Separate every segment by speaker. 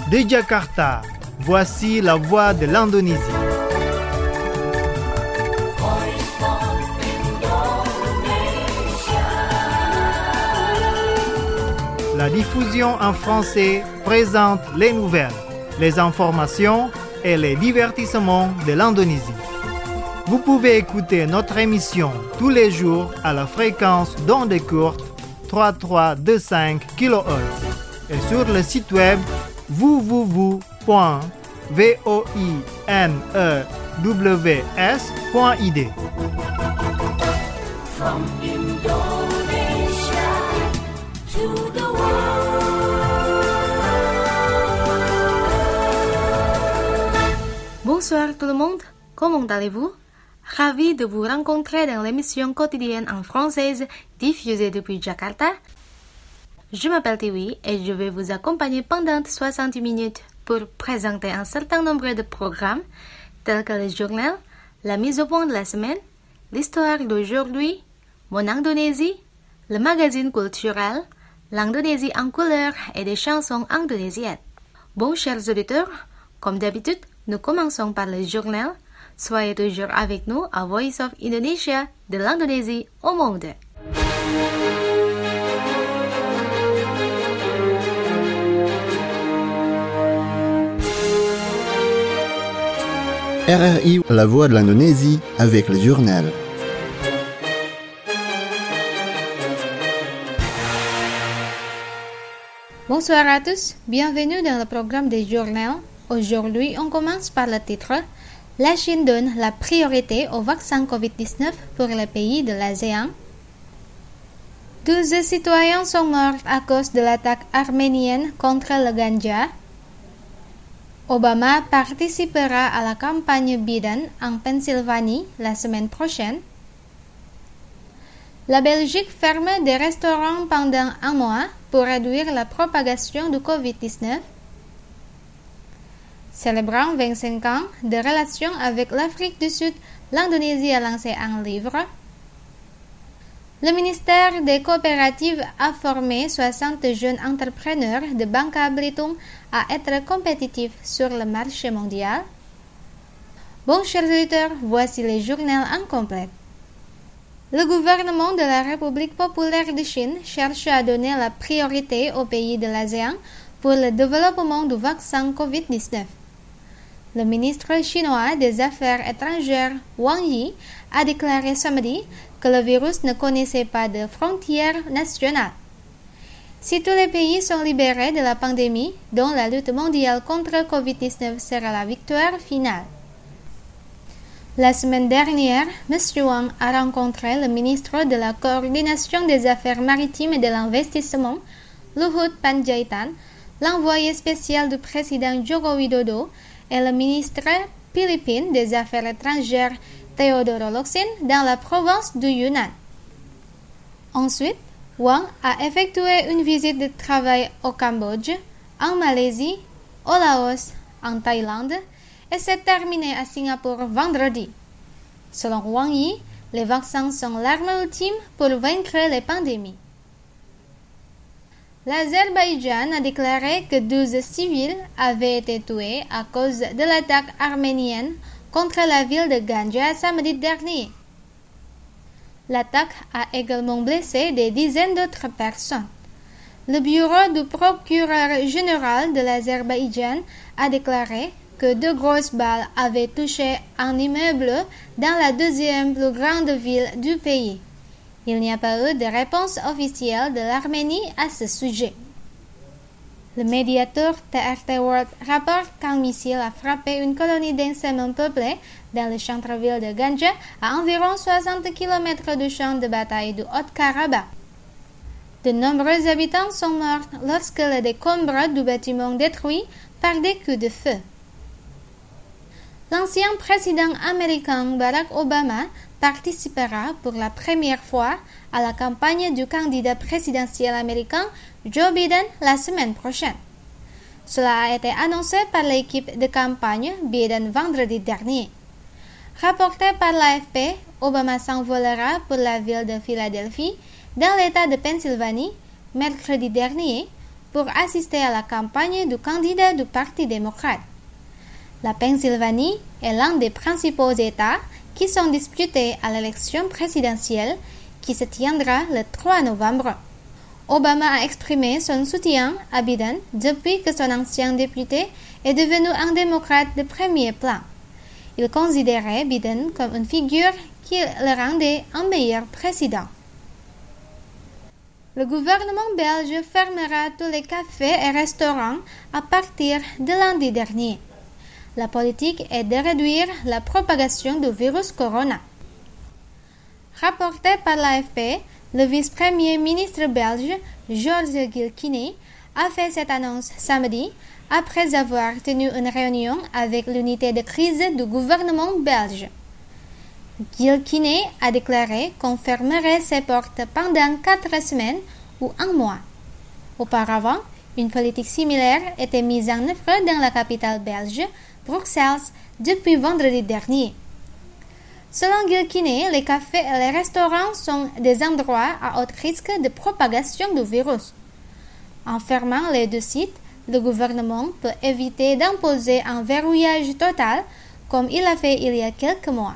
Speaker 1: De Jakarta, voici la voix de l'Indonésie. La diffusion en français présente les nouvelles, les informations et les divertissements de l'Indonésie. Vous pouvez écouter notre émission tous les jours à la fréquence d'onde courte 3325 kHz et sur le site web www.voinews.id.
Speaker 2: From Indonesia to the world.
Speaker 3: Bonsoir tout le monde, comment allez-vous? Ravi de vous rencontrer dans l'émission quotidienne en française diffusée depuis Jakarta. Je m'appelle Tiwi et je vais vous accompagner pendant 60 minutes pour présenter un certain nombre de programmes tels que le journal, la mise au point de la semaine, l'histoire d'aujourd'hui, mon Indonésie, le magazine culturel, l'Indonésie en couleur et des chansons indonésiennes. Bon, chers auditeurs, comme d'habitude, nous commençons par le journal. Soyez toujours avec nous à Voice of Indonesia de l'Indonésie au monde.
Speaker 4: RRI, la voix de l'Indonésie, avec le journal.
Speaker 3: Bonsoir à tous, bienvenue dans le programme des journaux. Aujourd'hui, on commence par le titre « La Chine donne la priorité au vaccin Covid-19 pour les pays de l'ASEAN ». 12 citoyens sont morts à cause de l'attaque arménienne contre le ganja. Obama participera à la campagne Biden en Pennsylvanie la semaine prochaine. La Belgique ferme des restaurants pendant un mois pour réduire la propagation du Covid-19. Célébrant 25 ans de relations avec l'Afrique du Sud, l'Indonésie a lancé un livre. Le ministère des Coopératives a formé 60 jeunes entrepreneurs de Bangka Belitung à être compétitifs sur le marché mondial. Bon, chers auditeurs, voici les journaux en complet. Le gouvernement de la République populaire de Chine cherche à donner la priorité aux pays de l'ASEAN pour le développement du vaccin Covid-19. Le ministre chinois des Affaires étrangères Wang Yi a déclaré samedi que le virus ne connaissait pas de frontières nationales. Si tous les pays sont libérés de la pandémie, dont la lutte mondiale contre le Covid-19 sera la victoire finale. La semaine dernière, M. Wang a rencontré le ministre de la Coordination des Affaires maritimes et de l'Investissement, Luhut Panjaitan, l'envoyé spécial du président Joko Widodo, et le ministre philippin des Affaires étrangères Teodoro Locsin dans la province du Yunnan. Ensuite, Wang a effectué une visite de travail au Cambodge, en Malaisie, au Laos, en Thaïlande et s'est terminé à Singapour vendredi. Selon Wang Yi, les vaccins sont l'arme ultime pour vaincre les pandémies. L'Azerbaïdjan a déclaré que 12 civils avaient été tués à cause de l'attaque arménienne contre la ville de Ganja samedi dernier. L'attaque a également blessé des dizaines d'autres personnes. Le bureau du procureur général de l'Azerbaïdjan a déclaré que 2 grosses balles avaient touché un immeuble dans la deuxième plus grande ville du pays. Il n'y a pas eu de réponse officielle de l'Arménie à ce sujet. Le médiateur TRT World rapporte qu'un missile a frappé une colonie densément peuplée dans le centre-ville de Ganja, à environ 60 km du champ de bataille du Haut-Karabakh. De nombreux habitants sont morts lorsque les décombres du bâtiment détruit par des coups de feu. L'ancien président américain Barack Obama participera pour la première fois à la campagne du candidat présidentiel américain Joe Biden la semaine prochaine. Cela a été annoncé par l'équipe de campagne Biden vendredi dernier. Rapporté par l'AFP, Obama s'envolera pour la ville de Philadelphie, dans l'État de Pennsylvanie, mercredi dernier, pour assister à la campagne du candidat du Parti démocrate. La Pennsylvanie est l'un des principaux États qui sont disputés à l'élection présidentielle qui se tiendra le 3 novembre. Obama a exprimé son soutien à Biden depuis que son ancien député est devenu un démocrate de premier plan. Il considérait Biden comme une figure qui le rendait un meilleur président. Le gouvernement belge fermera tous les cafés et restaurants à partir de lundi dernier. La politique est de réduire la propagation du virus corona. Rapporté par l'AFP, le vice-premier ministre belge, Georges Gilkine, a fait cette annonce samedi après avoir tenu une réunion avec l'unité de crise du gouvernement belge. Gilkine a déclaré qu'on fermerait ses portes pendant 4 semaines ou 1 mois. Auparavant, une politique similaire était mise en œuvre dans la capitale belge, Bruxelles, depuis vendredi dernier. Selon Gilkine, les cafés et les restaurants sont des endroits à haut risque de propagation du virus. En fermant les 2 sites, le gouvernement peut éviter d'imposer un verrouillage total comme il a fait il y a quelques mois.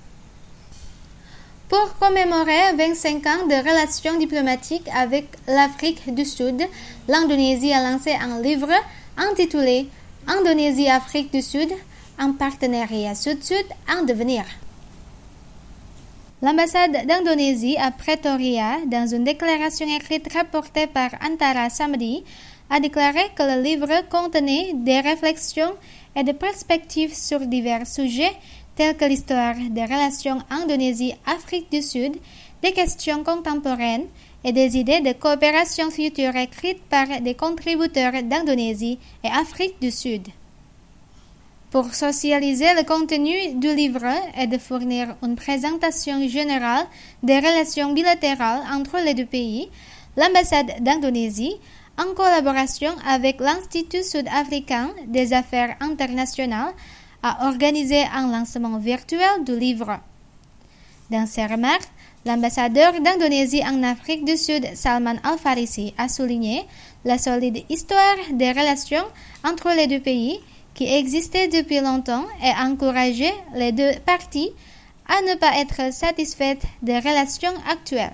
Speaker 3: Pour commémorer 25 ans de relations diplomatiques avec l'Afrique du Sud, l'Indonésie a lancé un livre intitulé « Indonésie-Afrique du Sud, un partenariat Sud-Sud en devenir ». L'ambassade d'Indonésie à Pretoria, dans une déclaration écrite rapportée par Antara samedi, a déclaré que le livre contenait des réflexions et des perspectives sur divers sujets tels que l'histoire des relations Indonésie-Afrique du Sud, des questions contemporaines et des idées de coopération future écrites par des contributeurs d'Indonésie et Afrique du Sud. Pour socialiser le contenu du livre et de fournir une présentation générale des relations bilatérales entre les 2 pays, l'ambassade d'Indonésie, en collaboration avec l'Institut sud-africain des affaires internationales, a organisé un lancement virtuel du livre. Dans ses remarques, l'ambassadeur d'Indonésie en Afrique du Sud, Salman Al-Farisi, a souligné la solide histoire des relations entre les 2 pays qui existait depuis longtemps et encouragé les 2 parties à ne pas être satisfaites des relations actuelles.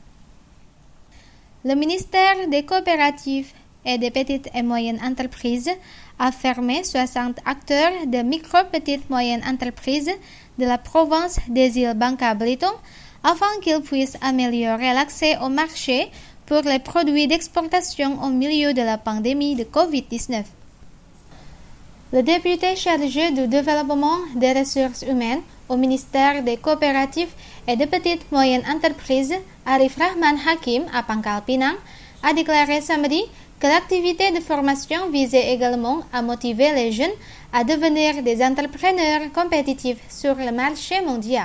Speaker 3: Le ministère des coopératives et des petites et moyennes entreprises a fermé 60 acteurs de micro-petites moyennes entreprises de la province des îles Bangka-Belitung afin qu'ils puissent améliorer l'accès au marché pour les produits d'exportation au milieu de la pandémie de COVID-19. Le député chargé du développement des ressources humaines au ministère des coopératives et des petites moyennes entreprises, Arif Rahman Hakim à Pangkal Pinang, a déclaré samedi que l'activité de formation visait également à motiver les jeunes à devenir des entrepreneurs compétitifs sur le marché mondial.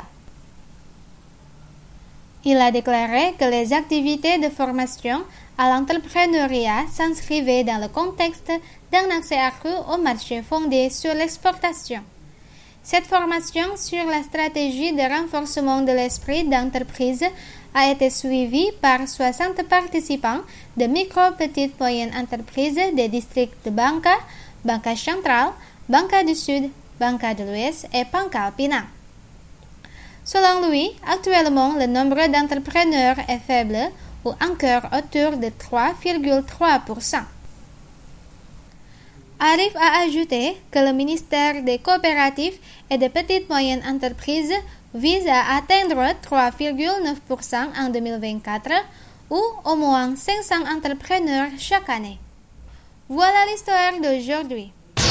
Speaker 3: Il a déclaré que les activités de formation à l'entrepreneuriat s'inscrivaient dans le contexte d'un accès accru au marché fondé sur l'exportation. Cette formation sur la stratégie de renforcement de l'esprit d'entreprise a été suivie par 60 participants de micro-petites moyennes entreprises des districts de Bangka, Bangka Central, Bangka du Sud, Bangka de l'Ouest et Pangkal Pinang. Selon lui, actuellement, le nombre d'entrepreneurs est faible ou encore autour de 3,3%. Arif a ajouté que le ministère des coopératives et des petites moyennes entreprises vise à atteindre 3,9% en 2024 ou au moins 500 entrepreneurs chaque année. Voilà l'histoire d'aujourd'hui.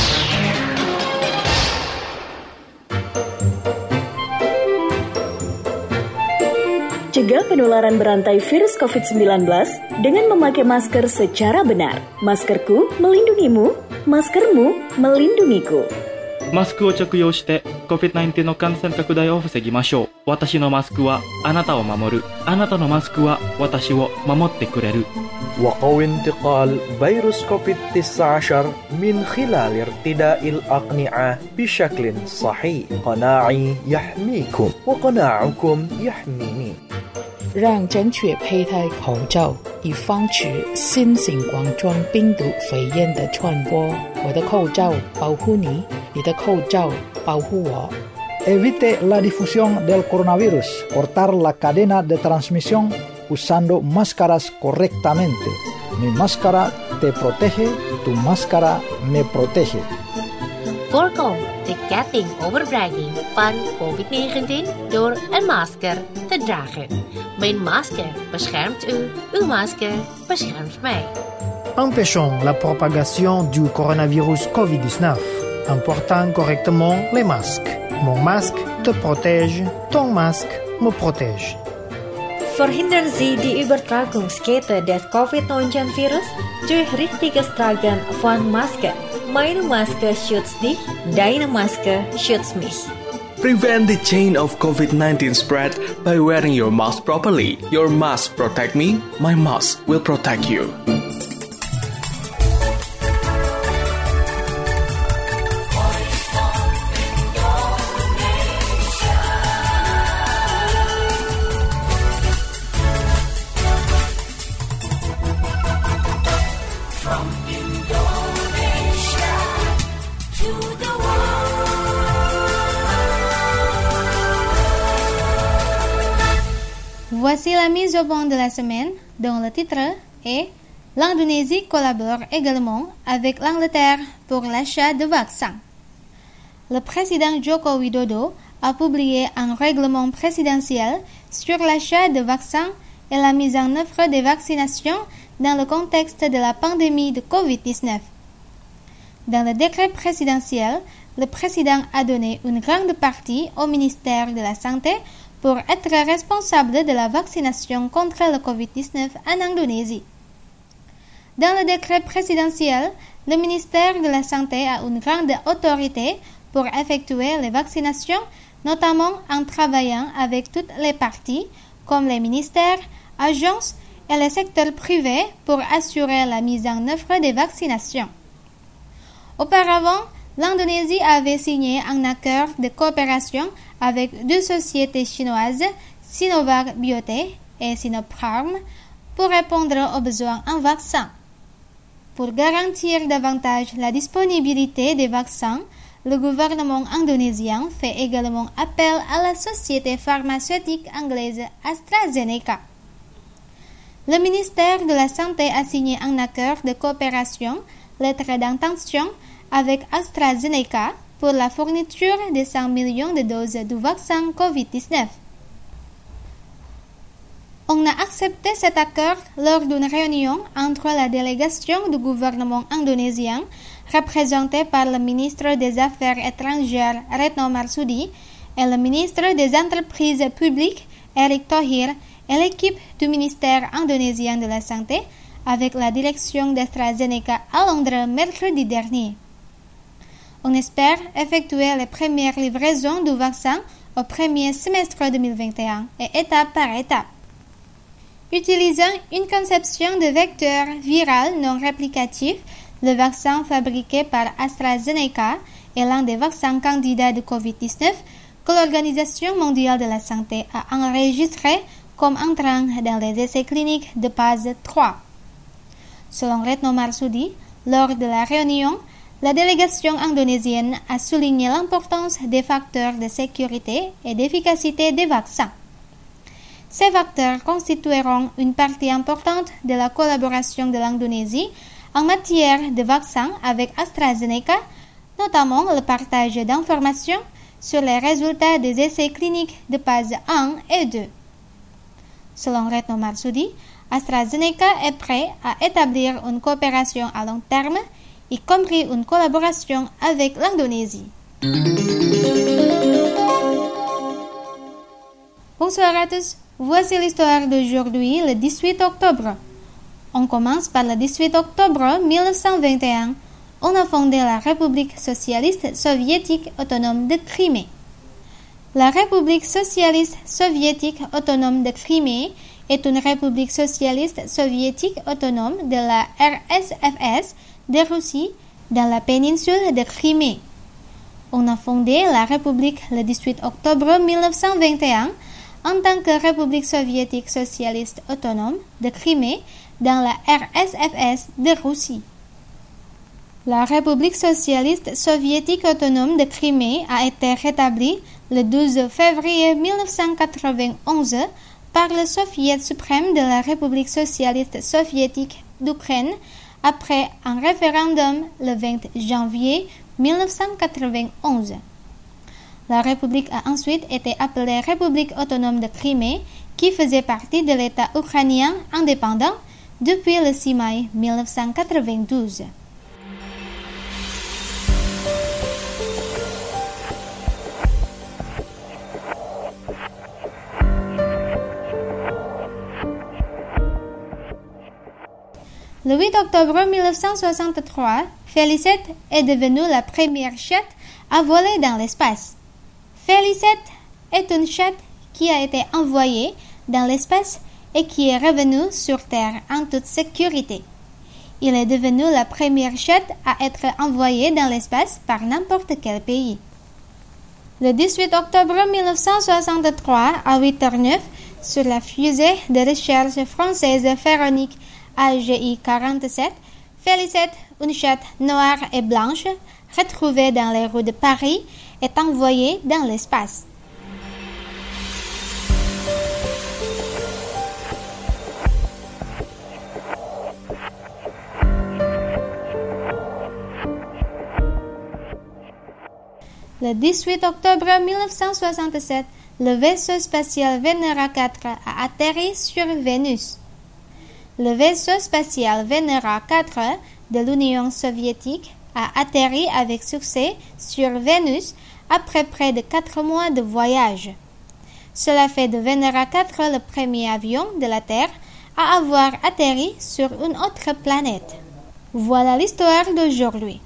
Speaker 5: Cegah penularan berantai virus COVID-19 dengan memakai masker secara benar. Maskerku melindungimu, maskermu melindungiku.
Speaker 6: マスクを着用して COVID-19 の感染拡大を防ぎましょう。私のマスクはあなたを守る。あなたのマスクは私を守ってくれる。
Speaker 7: وقوي انتقال فيروس كوفيد-19 من خلال ارتداء الأقنعة بشكل صحيح. قناعي يحميكم وقناعكم يحميني.
Speaker 8: 让正确佩戴口罩，以防止新型冠状病毒肺炎的传播。我的口罩保护你，你的口罩保护我。
Speaker 9: Evite la difusión del coronavirus. Cortar la cadena de transmisión usando máscaras correctamente. Mi máscara te protege, tu máscara me protege.
Speaker 10: Voorkom de ketting overbrenging van COVID-19 door een masker te dragen. Mijn masker beschermt u, uw masker beschermt mij.
Speaker 1: Empêchons la propagation du coronavirus COVID-19 en portant correctement les masques. Mon masque te protège, ton masque me protège.
Speaker 11: Verhindern Sie die Übertragungskette des Covid-19-Virus durch richtiges Tragen von Maske. Meine Maske schützt dich, deine Maske schützt mich.
Speaker 12: Prevent the chain of COVID-19 spread by wearing your mask properly. Your mask protect me, my mask will protect you.
Speaker 3: Voici la mise au point de la semaine, dont le titre est « L'Indonésie collabore également avec l'Angleterre pour l'achat de vaccins ». Le président Joko Widodo a publié un règlement présidentiel sur l'achat de vaccins et la mise en œuvre des vaccinations dans le contexte de la pandémie de COVID-19. Dans le décret présidentiel, le président a donné une grande partie au ministère de la Santé pour être responsable de la vaccination contre le COVID-19 en Indonésie. Dans le décret présidentiel, le ministère de la Santé a une grande autorité pour effectuer les vaccinations, notamment en travaillant avec toutes les parties, comme les ministères, agences et le secteur privé pour assurer la mise en œuvre des vaccinations. Auparavant, l'Indonésie avait signé un accord de coopération avec deux sociétés chinoises, Sinovac Biotech et Sinopharm, pour répondre aux besoins en vaccins. Pour garantir davantage la disponibilité des vaccins, le gouvernement indonésien fait également appel à la société pharmaceutique anglaise AstraZeneca. Le ministère de la Santé a signé un accord de coopération, lettre d'intention, avec AstraZeneca pour la fourniture de 100 millions de doses du vaccin COVID-19. On a accepté cet accord lors d'une réunion entre la délégation du gouvernement indonésien, représentée par le ministre des Affaires étrangères Retno Marsudi et le ministre des Entreprises publiques Erick Thohir et l'équipe du ministère indonésien de la Santé avec la direction d'AstraZeneca à Londres mercredi dernier. On espère effectuer les premières livraisons du vaccin au premier semestre 2021 et étape par étape. Utilisant une conception de vecteur viral non réplicatif, le vaccin fabriqué par AstraZeneca est l'un des vaccins candidats de COVID-19 que l'Organisation mondiale de la santé a enregistré comme entrant dans les essais cliniques de phase 3. Selon Retno Marsudi, lors de la réunion, la délégation indonésienne a souligné l'importance des facteurs de sécurité et d'efficacité des vaccins. Ces facteurs constitueront une partie importante de la collaboration de l'Indonésie en matière de vaccins avec AstraZeneca, notamment le partage d'informations sur les résultats des essais cliniques de phase 1 et 2. Selon Retno Marsudi, AstraZeneca est prêt à établir une coopération à long terme, y compris une collaboration avec l'Indonésie. Bonsoir à tous, voici l'histoire d'aujourd'hui, le 18 octobre. On commence par le 18 octobre 1921. On a fondé la République socialiste soviétique autonome de Crimée. La République socialiste soviétique autonome de Crimée est une république socialiste soviétique autonome de la RSFS de Russie dans la péninsule de Crimée. On a fondé la République le 18 octobre 1921 en tant que République soviétique socialiste autonome de Crimée dans la RSFS de Russie. La République socialiste soviétique autonome de Crimée a été rétablie le 12 février 1991 par le Soviet suprême de la République socialiste soviétique d'Ukraine après un référendum le 20 janvier 1991. La République a ensuite été appelée République autonome de Crimée, qui faisait partie de l'État ukrainien indépendant depuis le 6 mai 1992. Le 8 octobre 1963, Felicet est devenue la première chatte à voler dans l'espace. Felicet est une chatte qui a été envoyée dans l'espace et qui est revenue sur Terre en toute sécurité. Il est devenu la première chatte à être envoyée dans l'espace par n'importe quel pays. Le 18 octobre 1963, à 8h09, sur la fusée de recherche française Véronique AGI 47, Felicet, une chatte noire et blanche, retrouvée dans les rues de Paris, est envoyée dans l'espace. Le 18 octobre 1967, le vaisseau spatial Venera 4 a atterri sur Vénus. Le vaisseau spatial Venera 4 de l'Union soviétique a atterri avec succès sur Vénus après près de 4 mois de voyage. Cela fait de Venera 4 le premier avion de la Terre à avoir atterri sur une autre planète. Voilà l'histoire d'aujourd'hui.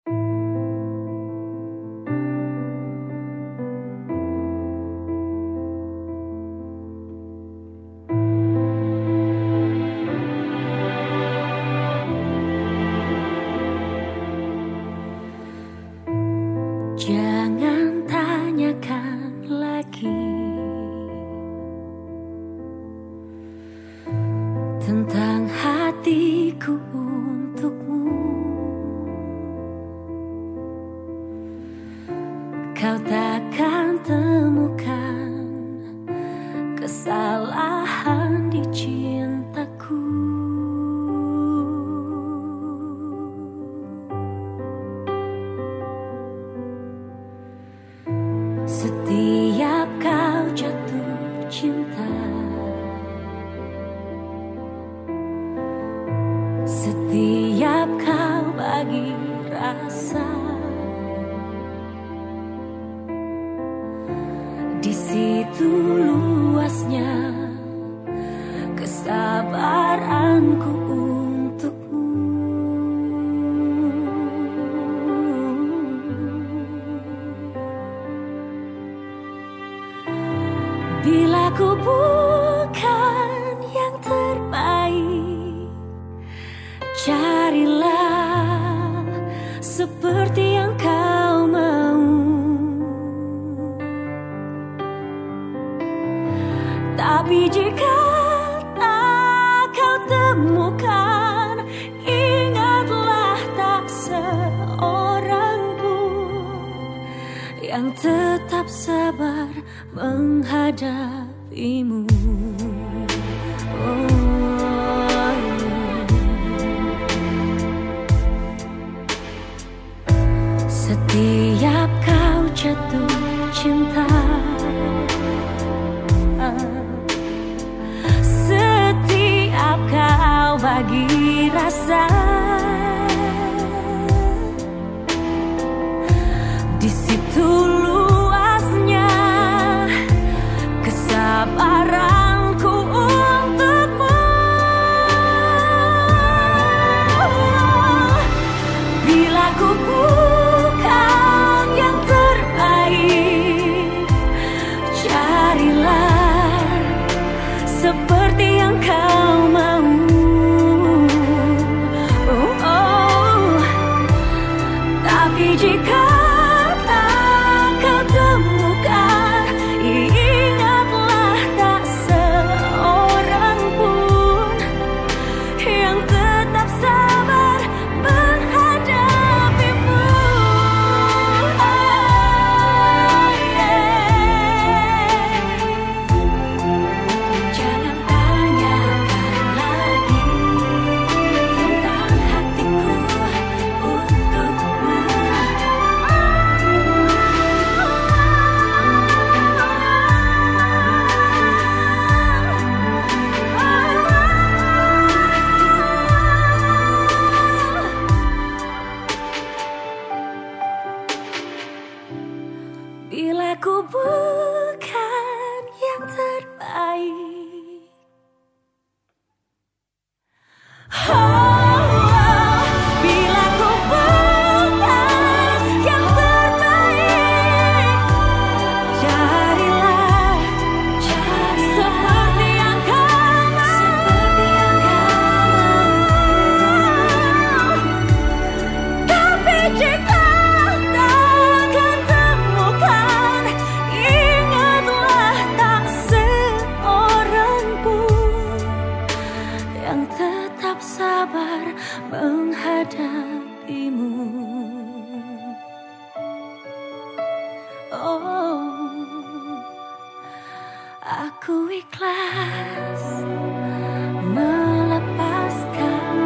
Speaker 2: Jangan tanyakan lagi tentang hatiku untukmu. Kau takkan temukan kesalahan di cintaku. Setiap kau jatuh cinta, setiap kau bagi rasa, di situ luasnya kesabaranku untukmu. Bila ku bukan yang terbaik, carilah seperti yang kau mau. Tapi jika tak kau temukan, ingatlah tak seorang pun yang tetap sabar menghadapimu. Setiap kau jatuh cinta, setiap kau bagi rasa, di situ luasnya kesabaranku untukmu. Bila ku bukan yang terbaik, carilah seperti yang kau mau. Tapi jika tak kau temukan, ingatlah Aku ikhlas melepaskan.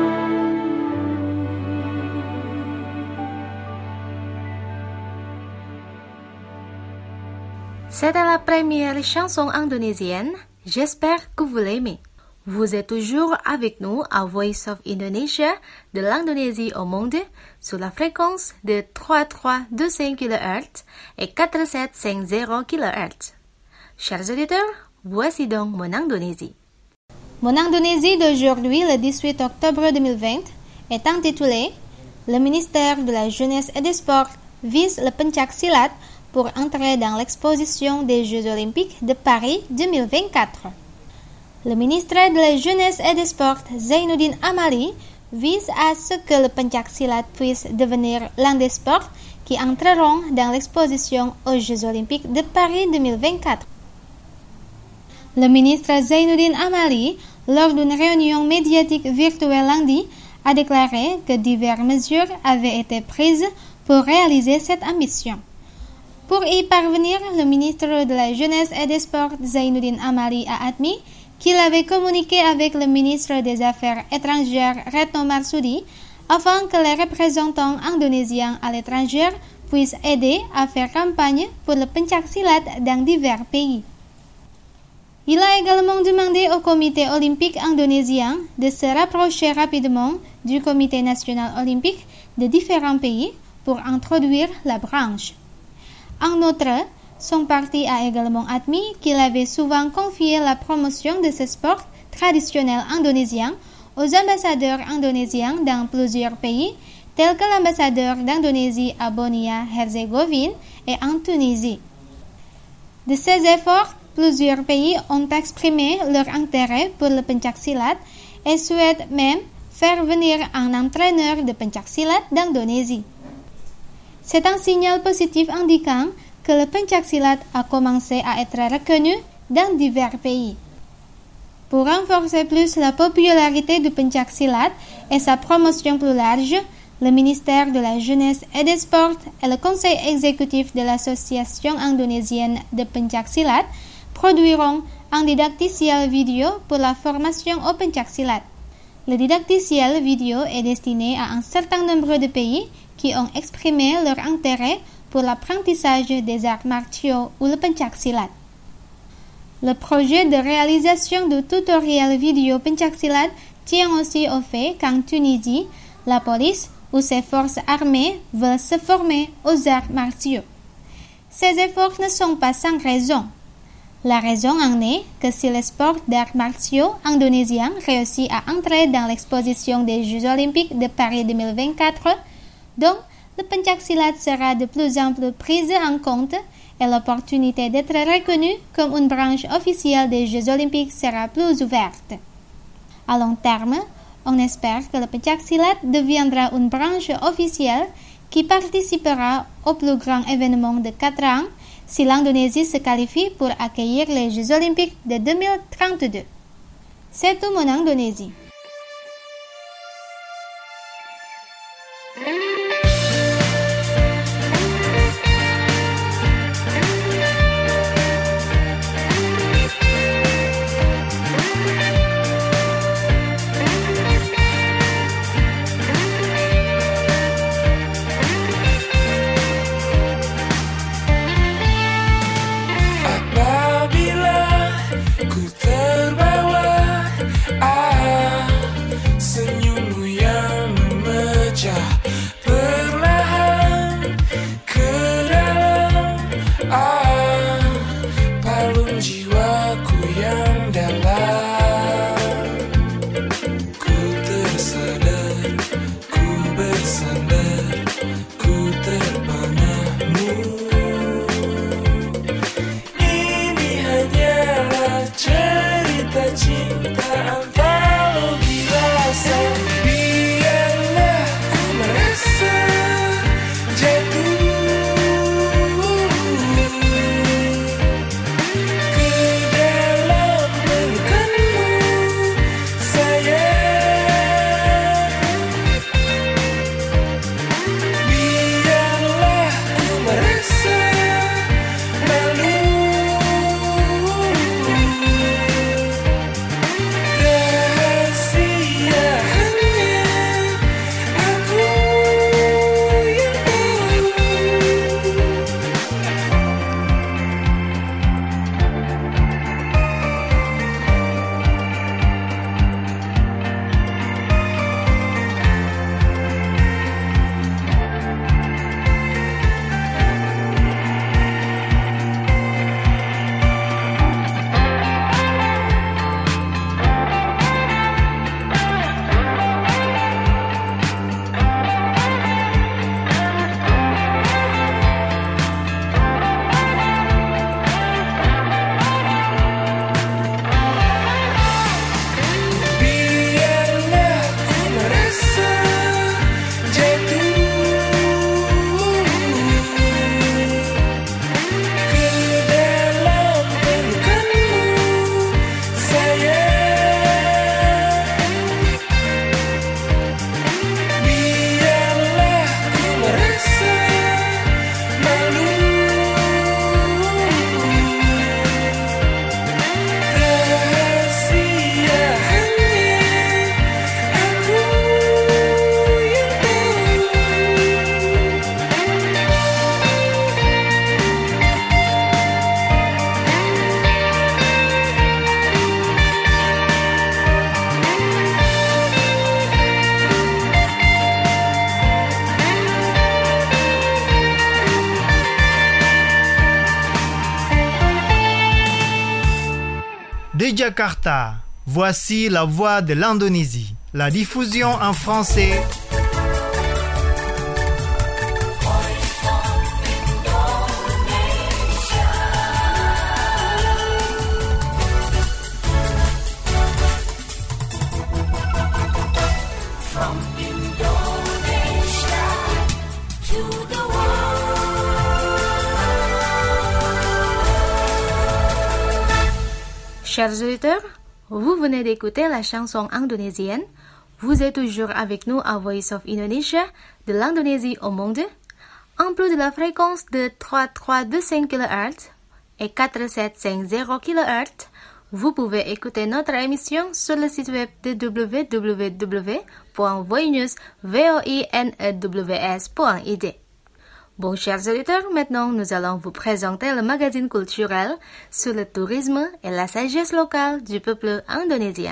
Speaker 10: C'était la première chanson indonésienne. J'espère que vous l'aimez. Vous êtes toujours avec nous à Voice of Indonesia de l'Indonésie au monde sur la fréquence de 3325 kHz et 4750 kHz. Chers auditeurs, voici donc mon Indonésie.
Speaker 3: Mon Indonésie d'aujourd'hui, le 18 octobre 2020, est intitulé « Le ministère de la Jeunesse et des Sports vise le pencaksilat pour entrer dans l'exposition des Jeux Olympiques de Paris 2024. » Le ministre de la Jeunesse et des Sports, Zainuddin Amali, vise à ce que le pencaksilat puisse devenir l'un des sports qui entreront dans l'exposition aux Jeux Olympiques de Paris 2024. Le ministre Zainuddin Amali, lors d'une réunion médiatique virtuelle lundi, a déclaré que diverses mesures avaient été prises pour réaliser cette ambition. Pour y parvenir, le ministre de la Jeunesse et des Sports, Zainuddin Amali, a admis qu'il avait communiqué avec le ministre des Affaires étrangères, Retno Marsudi, afin que les représentants indonésiens à l'étranger puissent aider à faire campagne pour le pencaksilat dans divers pays. Il a également demandé au comité olympique indonésien de se rapprocher rapidement du comité national olympique de différents pays pour introduire la branche. En outre, son parti a également admis qu'il avait souvent confié la promotion de ce sport traditionnel indonésien aux ambassadeurs indonésiens dans plusieurs pays, tels que l'ambassadeur d'Indonésie à Bosnie-Herzégovine et en Tunisie. De ces efforts, plusieurs pays ont exprimé leur intérêt pour le pencaksilat et souhaitent même faire venir un entraîneur de pencaksilat d'Indonésie. C'est un signal positif indiquant que le pencaksilat a commencé à être reconnu dans divers pays. Pour renforcer plus la popularité du pencaksilat et sa promotion plus large, le ministère de la Jeunesse et des Sports et le conseil exécutif de l'association indonésienne de pencaksilat produiront un didacticiel vidéo pour la formation au pencaksilat. Le didacticiel vidéo est destiné à un certain nombre de pays qui ont exprimé leur intérêt pour l'apprentissage des arts martiaux ou le pencaksilat. Le projet de réalisation du tutoriel vidéo pencaksilat tient aussi au fait qu'en Tunisie, la police ou ses forces armées veulent se former aux arts martiaux. Ces efforts ne sont pas sans raison. La raison en est que si le sport d'arts martiaux indonésien réussit à entrer dans l'exposition des Jeux Olympiques de Paris 2024, donc le pencaksilat sera de plus en plus pris en compte et l'opportunité d'être reconnu comme une branche officielle des Jeux Olympiques sera plus ouverte. À long terme, on espère que le pencaksilat deviendra une branche officielle qui participera au plus grand événement de 4 ans si l'Indonésie se qualifie pour accueillir les Jeux Olympiques de 2032. C'est tout mon Indonésie.
Speaker 13: Apabila ku terbawa
Speaker 1: De Jakarta, voici la voix de l'Indonésie. La diffusion en français.
Speaker 3: Chers auditeurs, vous venez d'écouter la chanson indonésienne. Vous êtes toujours avec nous à Voice of Indonesia, de l'Indonésie au monde. En plus de la fréquence de 3325 kHz et 4750 kHz, vous pouvez écouter notre émission sur le site web de www.voinews.id. Bon, chers auditeurs, maintenant nous allons vous présenter le magazine culturel sur le tourisme et la sagesse locale du peuple indonésien.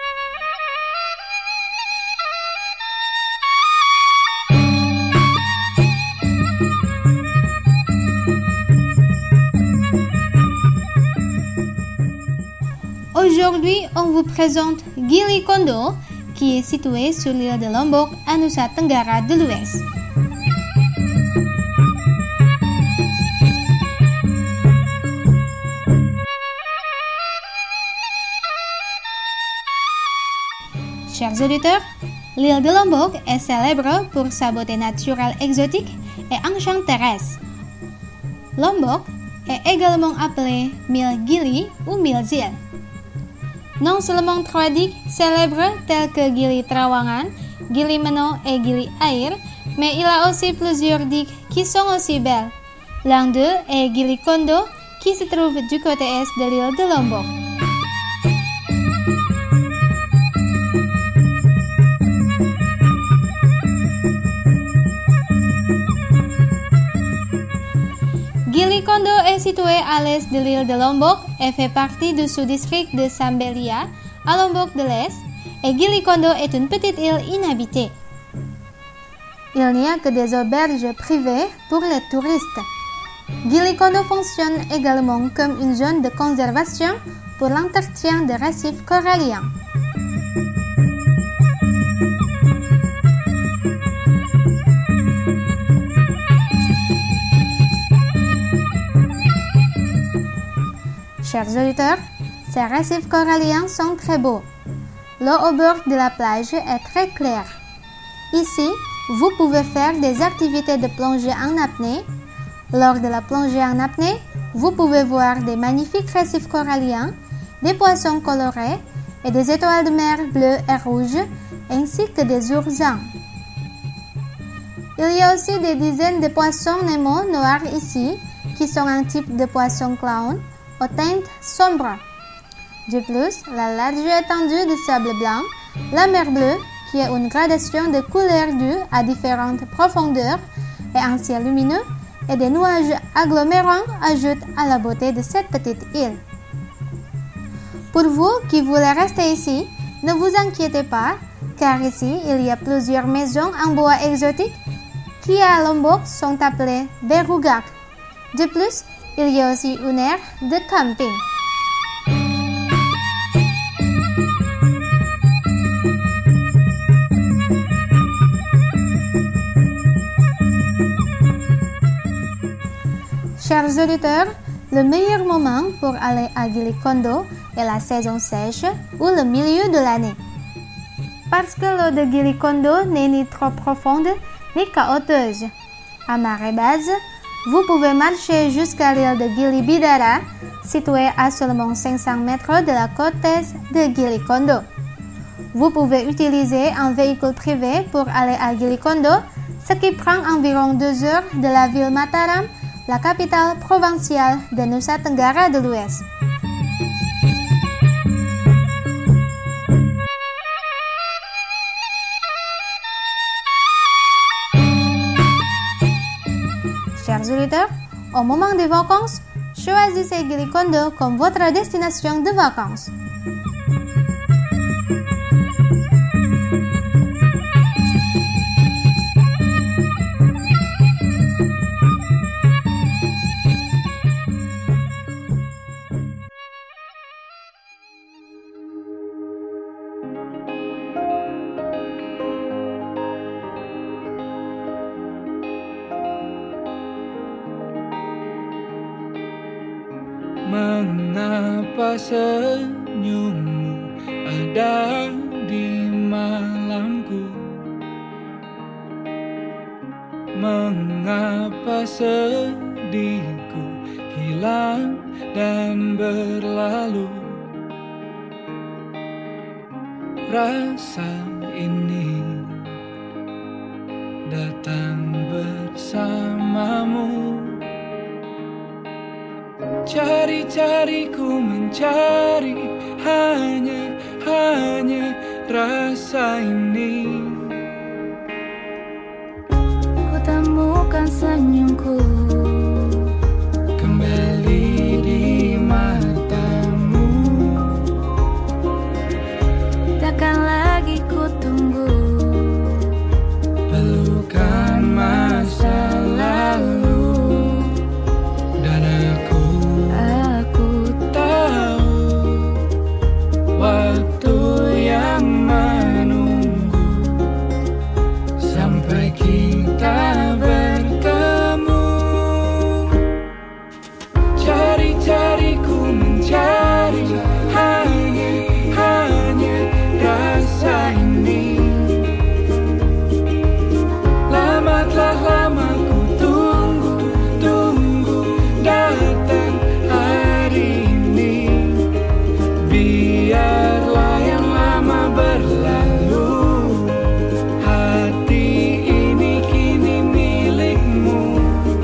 Speaker 3: Aujourd'hui, on vous présente Gili Kondo, qui est situé sur l'île de Lombok à Nusa Tenggara de l'Ouest. Chers auditeurs, l'île de Lombok est célèbre pour sa beauté naturelle exotique et enchanteresse. Lombok est également appelée Mil Gili ou Mil Zil. Non seulement trois digues célèbres telles que Gili Trawangan, Gili Meno et Gili Air, mais il y a aussi plusieurs digues qui sont aussi belles. L'un d'eux est Gili Kondo, qui se trouve du côté est de l'île de Lombok. Gili Kondo est situé à l'est de l'île de Lombok et fait partie du sous-district de Sambelia, à Lombok de l'Est, et Gili Kondo est une petite île inhabitée. Il n'y a que des auberges privées pour les touristes. Gili Kondo fonctionne également comme une zone de conservation pour l'entretien des récifs coralliens. Chers auditeurs, ces récifs coralliens sont très beaux. L'eau au bord de la plage est très claire. Ici, vous pouvez faire des activités de plongée en apnée. Lors de la plongée en apnée, vous pouvez voir des magnifiques récifs coralliens, des poissons colorés et des étoiles de mer bleues et rouges, ainsi que des oursins. Il y a aussi des dizaines de poissons Nemo noirs ici, qui sont un type de poisson clown, aux teintes sombres. De plus, la large étendue de sable blanc, la mer bleue, qui est une gradation de couleurs dues à différentes profondeurs, et un ciel lumineux, et des nuages agglomérants ajoutent à la beauté de cette petite île. Pour vous qui voulez rester ici, ne vous inquiétez pas, car ici, il y a plusieurs maisons en bois exotiques qui à Lombok sont appelées berugak. De plus, il y a aussi une aire de camping. Chers auditeurs, le meilleur moment pour aller à Gili Kondo est la saison sèche ou le milieu de l'année. Parce que l'eau de Gili Kondo n'est ni trop profonde ni caoteuse. À marée basse, vous pouvez marcher jusqu'à l'île de Gili Bidara, située à seulement 500 mètres de la côte est de Gili Kondo. Vous pouvez utiliser un véhicule privé pour aller à Gili Kondo, ce qui prend environ 2 heures de la ville Mataram, la capitale provinciale de Nusa Tenggara de l'Ouest. Chers auditeurs, au moment des vacances, choisissez Gili Kondo comme votre destination de vacances.
Speaker 13: Mengapa senyummu ada di malamku? Mengapa sedihku hilang dan berlalu? Rasa ini datang bersamamu. Cari-cari ku mencari hanya rasa ini.
Speaker 2: Ku temukan senyumku
Speaker 13: kembali di matamu.
Speaker 2: Takkan lagi ku tunggu
Speaker 13: pelukan masa lalu. Dan aku tahu waktu yang menunggu sampai kita bertemu. Cari-cari ku mencari hanya rasa ini. Telah lama ku tunggu datang hari ini. Biarlah yang lama berlalu, hati ini kini milikmu.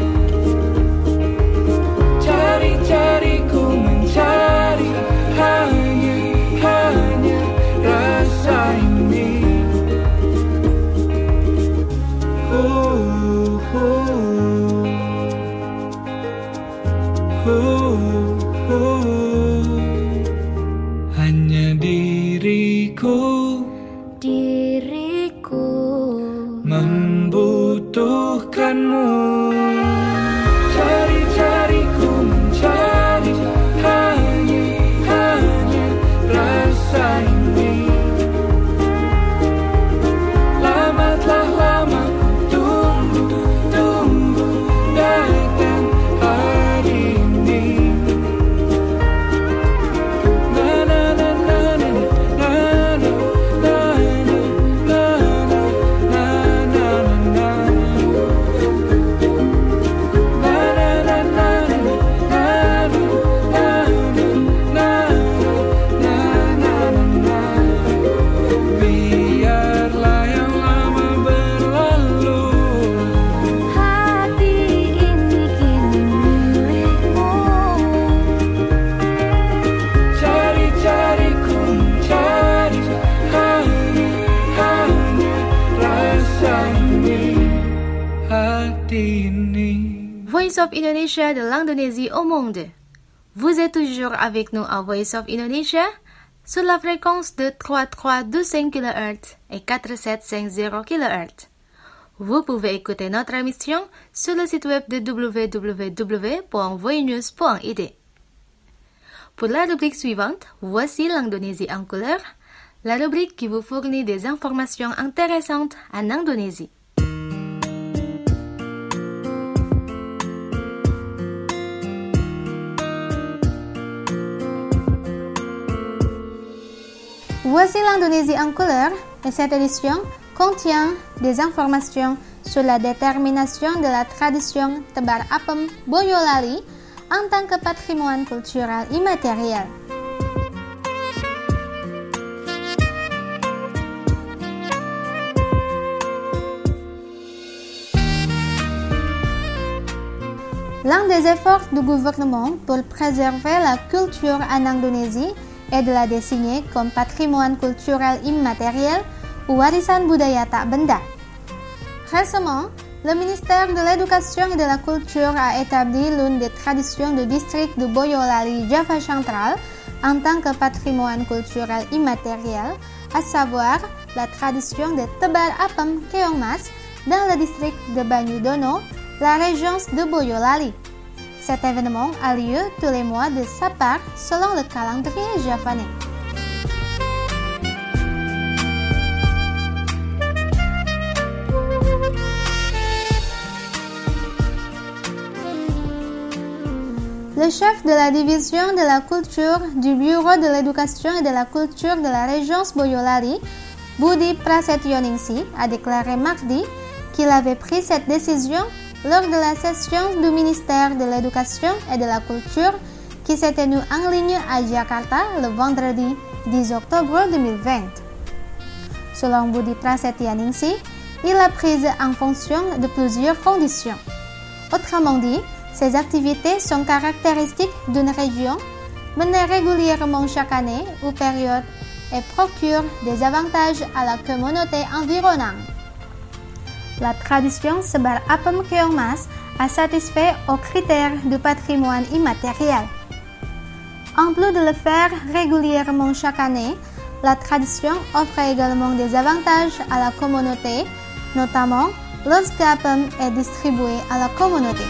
Speaker 13: Cari-cari ku mencari hanya rasa ini. Hanya diriku membutuhkanmu. Cari-cari ku mencari hanya rasa ini. Telah lama ku tunggu datang hari ini. Biarlah yang lama berlalu,
Speaker 2: hati ini kini milikmu.
Speaker 13: cari-cari ku mencari hanya rasa ini, hati ini.
Speaker 3: Voice of Indonesia de l'Indonésie au monde. Vous êtes toujours avec nous à Voice of Indonesia sur la fréquence de 3325 kHz et 4750 kHz. Vous pouvez écouter notre émission sur le site web de www.voinews.id. Pour la rubrique suivante, voici l'Indonésie en couleur, la rubrique qui vous fournit des informations intéressantes en Indonésie. Voici l'Indonésie en couleur et cette édition contient des informations sur la détermination de la tradition tebar apem Boyolali en tant que patrimoine culturel immatériel. L'un des efforts du gouvernement pour préserver la culture en Indonésie est de la désigner comme patrimoine culturel immatériel ou warisan budaya tak benda. Récemment, le ministère de l'Éducation et de la Culture a établi l'une des traditions du district de Boyolali, Java Central, en tant que patrimoine culturel immatériel, à savoir la tradition de tebar apem keongmas dans le district de Banyudono, la région de Boyolali. Cet événement a lieu tous les mois de Sapar selon le calendrier javanais. Le chef de la division de la culture du Bureau de l'éducation et de la culture de la région Boyolali, Budi Prasetyoningsih, a déclaré mardi qu'il avait pris cette décision lors de la session du ministère de l'Éducation et de la Culture qui s'est tenue en ligne à Jakarta le vendredi 10 octobre 2020. Selon Budi Prasetyoningsih, il l'a prise en fonction de plusieurs conditions. Autrement dit, ces activités sont caractéristiques d'une région, menées régulièrement chaque année ou période et procurent des avantages à la communauté environnante. La tradition Sebar Apem Keongmas a satisfait aux critères du patrimoine immatériel. En plus de le faire régulièrement chaque année, la tradition offre également des avantages à la communauté, notamment lorsqu'Apem est distribué à la communauté.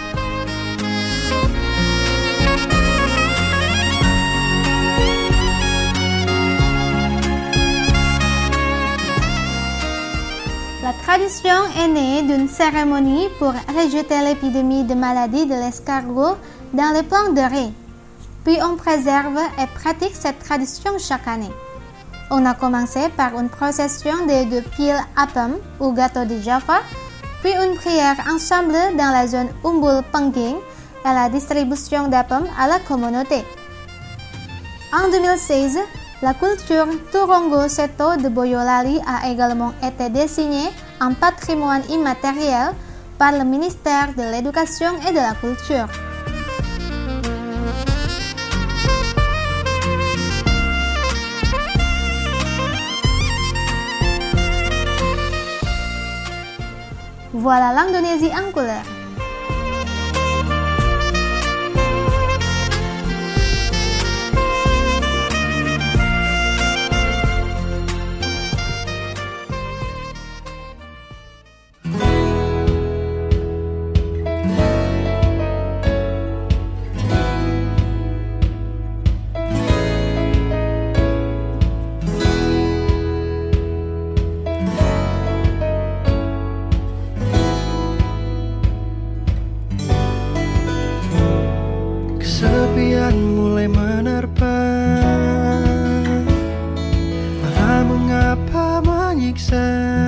Speaker 3: La tradition est née d'une cérémonie pour rejeter l'épidémie de maladie de l'escargot dans les plants de riz. Puis on préserve et pratique cette tradition chaque année. On a commencé par une procession de piles apem ou gâteau de Java, puis une prière ensemble dans la zone Umbul Pengging et la distribution d'apem à la communauté. En 2016, la culture Turongo Seto de Boyolali a également été désignée en patrimoine immatériel par le ministère de l'Éducation et de la Culture. Voilà l'Indonésie en couleur.
Speaker 13: Kesepian mulai menerpa, malah mengapa menyiksa.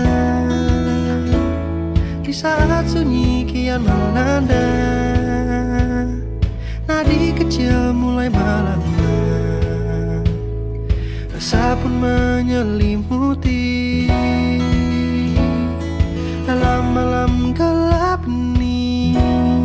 Speaker 13: Di saat sunyi kian melanda, nadi kecil mulai melanda. Rasa pun menyelimuti dalam malam gelap ini.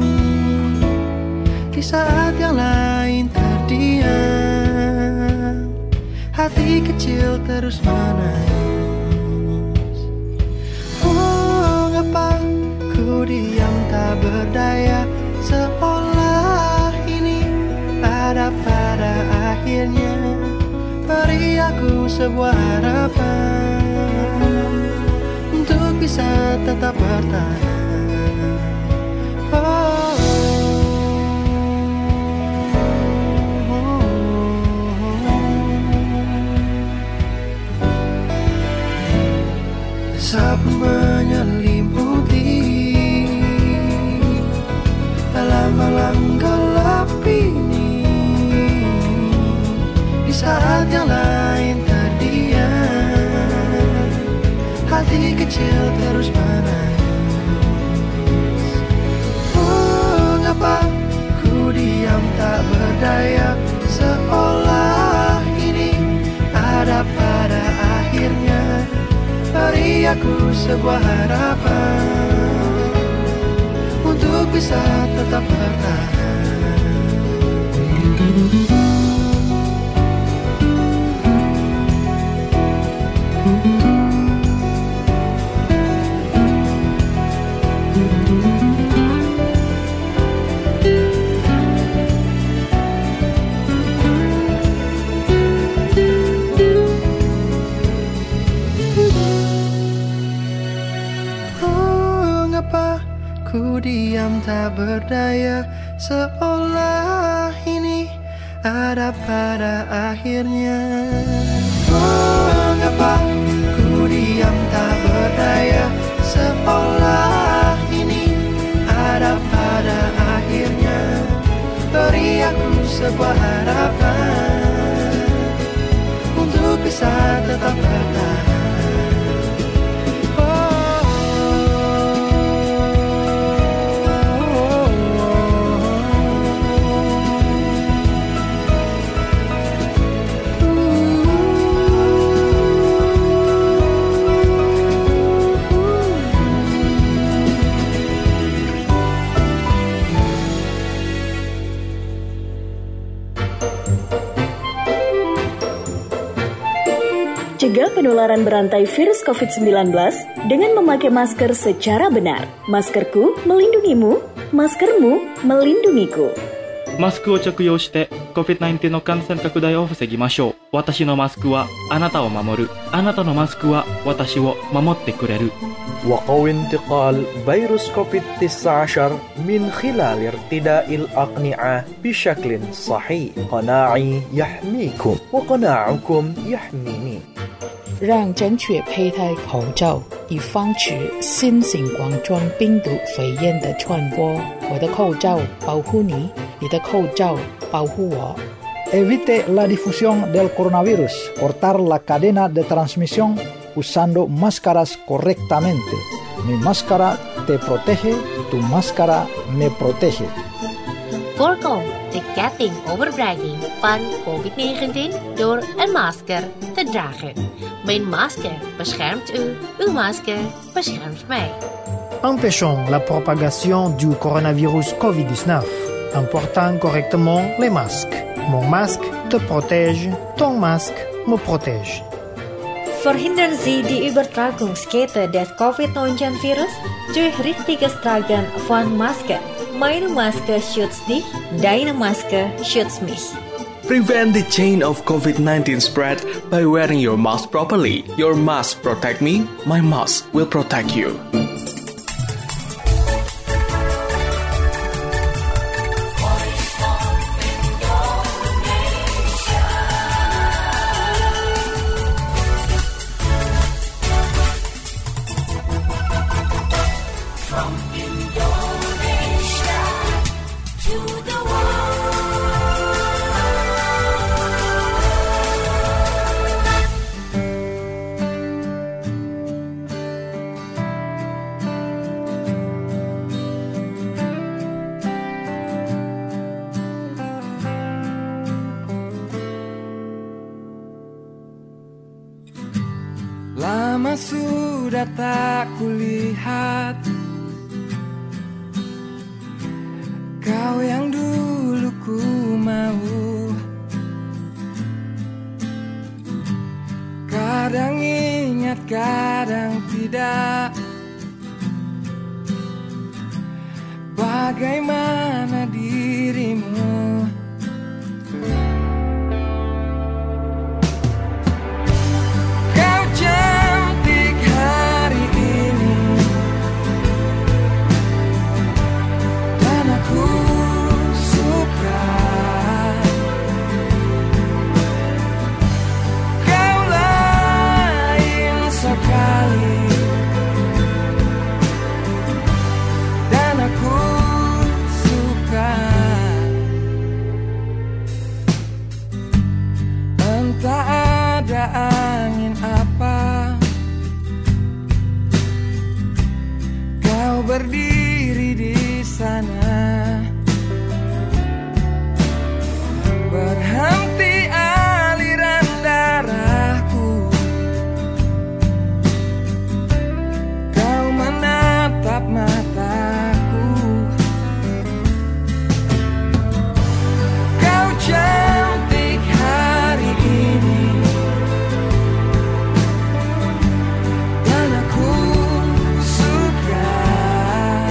Speaker 13: Di saat yang lain terdiam, hati kecil terus menangis. Oh, ngapa ku diam tak berdaya, seolah ini ada pada akhirnya. Beri aku sebuah harapan untuk bisa tetap bertahan. Sapu menyelimuti dalam malam gelap ini. Di saat yang lain terdiam, hati kecil terus menangis. Oh, ngapa ku diam tak berdaya, seolah ini ada pada akhirnya. Beri aku sebuah harapan untuk bisa tetap bertahan. Ku diam tak berdaya, seolah ini ada pada akhirnya. Oh, ngapa ku diam tak berdaya, seolah ini ada pada akhirnya. Beri aku sebuah harapan untuk bisa tetap bertahan.
Speaker 5: Cegah penularan berantai virus COVID-19 dengan memakai masker secara benar. Maskerku melindungimu, maskermu melindungiku.
Speaker 6: マスクを着用して COVID-19 の感染拡大を防ぎましょう。私のマスクはあなたを守る。あなたのマスクは私を守ってくれる。
Speaker 7: وقوي انتقال فيروس كوفيد-19 من خلال ارتداء الأقنعة بشكل صحيح. قناعي يحميكم وقناعكم يحميني.
Speaker 8: 让正确佩戴口罩，以防止新型冠状病毒肺炎的传播。我的口罩保护你，你的口罩保护我。
Speaker 9: Evite la difusión del coronavirus. Cortar la cadena de transmisión usando máscaras correctamente. Mi máscara te protege, tu máscara me protege.
Speaker 10: Voorkom de ketting overbrenging van COVID-19 door een masker te dragen. Mijn masker beschermt u, uw masker beschermt mij.
Speaker 1: Empêchons la propagation du coronavirus COVID-19 en portant correctement les masques. Mon masque te protège, ton masque me protège.
Speaker 11: Verhindern Sie die Übertragungskette des Covid-19-Virus durch richtiges Tragen von Maske. Meine Maske schützt dich, deine Maske schützt mich.
Speaker 12: Prevent the chain of COVID-19 spread by wearing your mask properly. Your mask protect me, my mask will protect you.
Speaker 13: Lama sudah tak kulihat kau yang dulu ku mau. Kadang ingat, kadang tidak. Bagaimana dirimu? Berdiri di sana, berhenti aliran darahku. Kau menatap mataku, kau cantik hari ini, dan aku suka.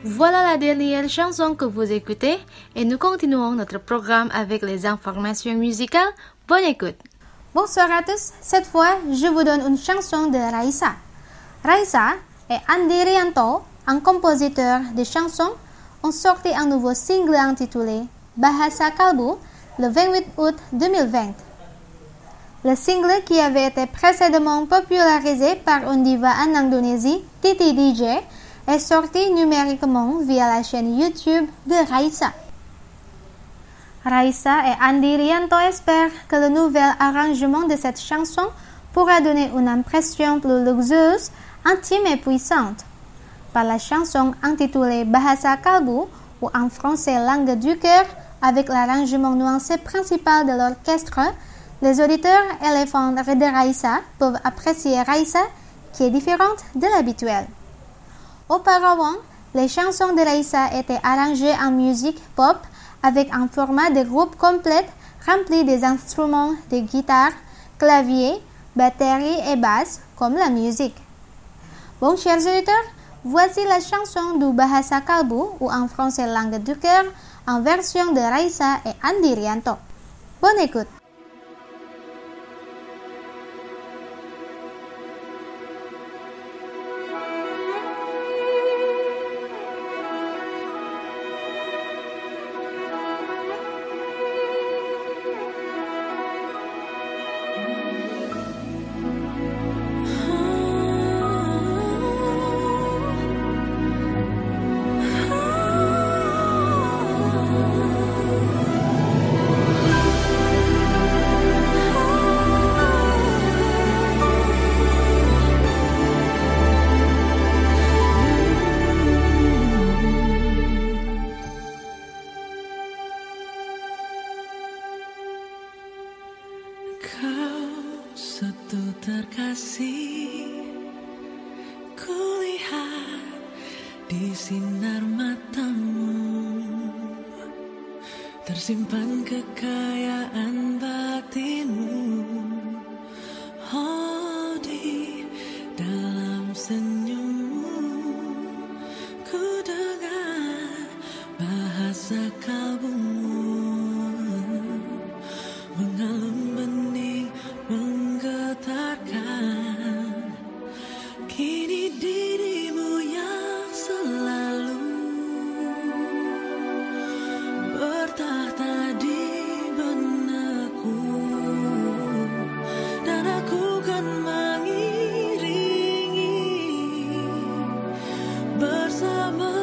Speaker 3: Voilà la dernière chanson que vous écoutez et nous continuons notre programme avec les informations musicales. Bonne écoute. Bonsoir à tous. Cette fois, je vous donne une chanson de Raisa. Raisa et Andi Rianto, un compositeur de chansons, ont sorti un nouveau single intitulé Bahasa Kalbu le 28 août 2020. Le single, qui avait été précédemment popularisé par une diva en Indonésie, Titi DJ, est sorti numériquement via la chaîne YouTube de Raisa. Raisa et Andi Rianto espèrent que le nouvel arrangement de cette chanson pourra donner une impression plus luxueuse, intime et puissante. Par la chanson intitulée Bahasa Kalbu, ou en français Langue du cœur, avec l'arrangement nuancé principal de l'orchestre, les auditeurs et les fans de Raisa peuvent apprécier Raisa, qui est différente de l'habituel. Auparavant, les chansons de Raisa étaient arrangées en musique pop avec un format de groupe complet rempli des instruments de guitare, clavier, batterie et basse comme la musique. Bon, chers auditeurs, voici la chanson du Bahasa Kalbu, ou en français Langue du cœur, en version de Raisa et Andi Rianto. Bonne écoute.
Speaker 14: Tersimpan kekayaan batinmu, oh di dalam senyummu, ku dengar bahasa kalbumu, mengalun bening menggetarkan, kini dirimu yang selalu bertahta di benakku, dan aku kan mengiringi bersama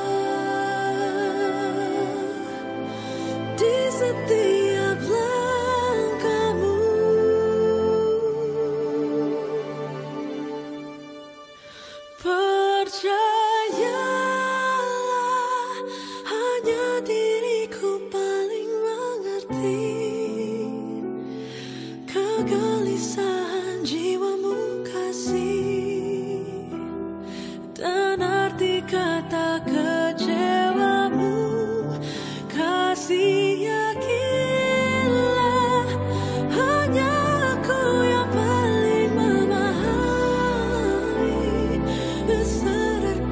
Speaker 14: di setiap langkahmu. Percayalah, hanya diriku paling mengerti kegelisahan jiwamu kasih, dan arti kata kecewamu. Kasih, yakinlah, hanya aku yang paling memahami besar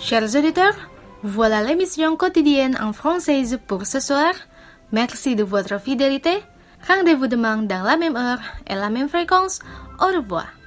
Speaker 3: Chers auditeurs, voilà l'émission quotidienne en française pour ce soir. Merci de votre fidélité. Rendez-vous demain dans la même heure et la même fréquence. Au revoir.